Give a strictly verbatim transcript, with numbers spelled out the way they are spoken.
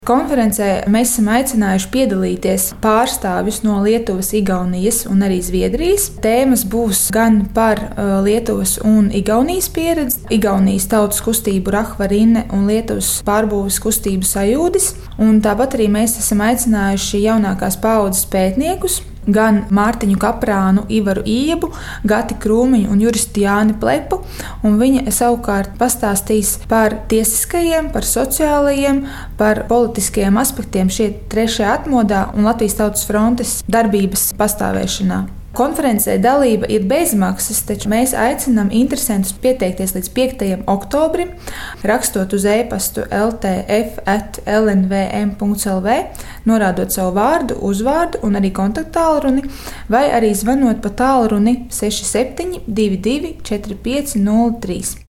Konferencē mēs esam aicinājuši piedalīties pārstāvjus no Lietuvas, Igaunijas un arī Zviedrijas. Tēmas būs gan par Lietuvas un Igaunijas pieredzi, Igaunijas tautas kustību Rahvarine un Lietuvas pārbūves kustību Sajūdis. Un tāpat arī mēs esam aicinājuši jaunākās paaudzes pētniekus, gan Mārtiņu Kaprānu, Ivaru Iebu, Gati Krūmiņu un Juristu Jāni Plepu, un viņi savukārt pastāstīs par tiesiskajiem, par sociālajiem, par politiskajiem aspektiem šie trešajā atmodā un Latvijas Tautas frontes darbības pastāvēšanā. Konferencē dalība ir bezmaksas, taču mēs aicinām interesantus pieteikties līdz piektajam oktobrim, rakstot uz e-pastu l t f at l n v m punkts l v, norādot savu vārdu, uzvārdu un arī kontaktālruni, vai arī zvanot pa tālruni seši septiņi divi divi četri pieci nulle trīs.